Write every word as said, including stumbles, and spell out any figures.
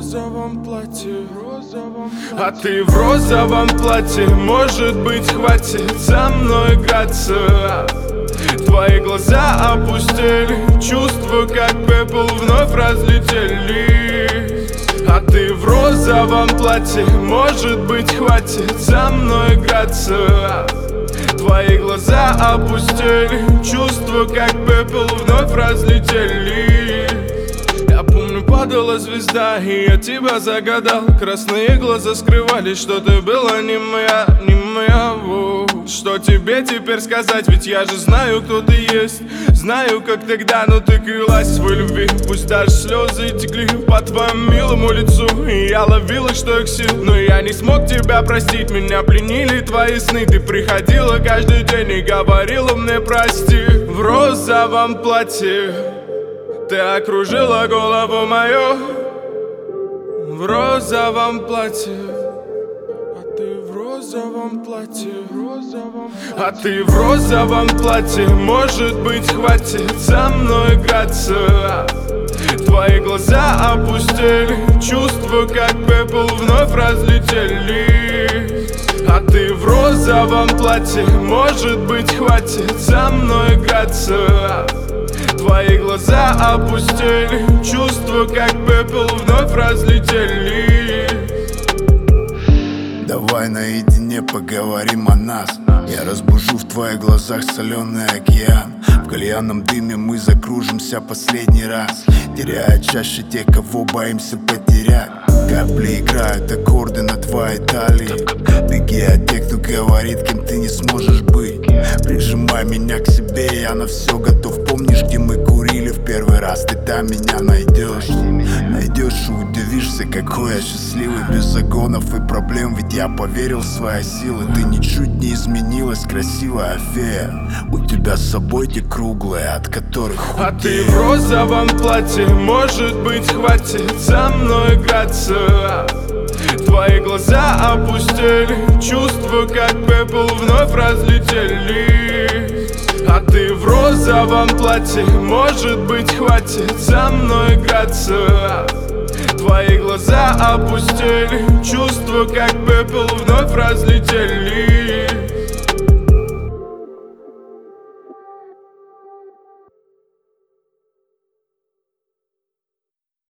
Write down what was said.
розовом платье, розовом платье. А ты в розовом платье, может быть, хватит со мной играться. Твои глаза опустели, чувства как пепел вновь разлетелись. А ты в розовом платье, может быть, хватит со мной играться. Твои глаза опустели, чувства как пепел вновь разлетелись. Я помню, падала звезда, и я тебя загадал. Красные глаза скрывались, что ты была не моя, не моя. Воу. Что тебе теперь сказать, ведь я же знаю, кто ты есть. Знаю, как тогда, но ты крылась в своей любви. Пусть даже слезы текли по твоему милому лицу, и я ловил их, что их сил. Но я не смог тебя простить, меня пленили твои сны. Ты приходила каждый день и говорила мне прости. В розовом платье ты окружила голову мою. В розовом платье. А ты в розовом платье, розовом платье. А ты в розовом платье, может быть, хватит со мной играться. Твои глаза опустели, чувства как пепел вновь разлетелись. А ты в розовом платье, может быть, хватит со мной играться. Твои глаза опустели, чувства как пепел вновь разлетелись. Давай наедине поговорим о нас. Я разбужу в твоих глазах соленый океан. В кальянном дыме мы закружимся последний раз, теряя чаще тех, кого боимся потерять. Капли играют аккорды на твоей талии. Беги от тех, кто говорит, кем ты не сможешь быть. Прижимай меня к себе, я на все готов. Помнишь, где мы курили в первый раз? Ты там меня найдешь. Найдешь и удивишься, какой я счастливый. Без загонов и проблем, ведь я поверил в свои силы. Ты ничуть не изменилась, красивая фея. У тебя с собой те круглые, от которых худеешь. А ты в розовом платье, может быть, хватит со мной играться. Твои глаза опустели, чувства как пепел вновь разлетелись. А ты в розовом платье, может быть, хватит со мной играться. Твои глаза опустели, чувства как пепел вновь разлетелись.